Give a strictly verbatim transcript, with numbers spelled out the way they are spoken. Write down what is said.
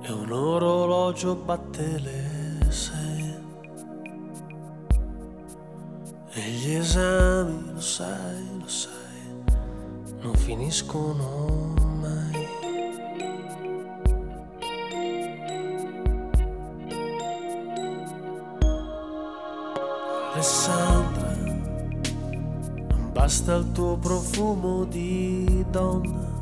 e un orologio batte le sei. E gli esami, lo sai, lo sai, non finiscono mai. Alessandra, non basta il tuo profumo di donna,